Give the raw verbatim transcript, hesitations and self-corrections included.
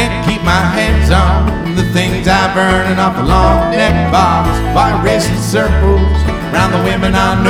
can't keep my hands on the things I burning off a long neck box, while racing circles round the women I know.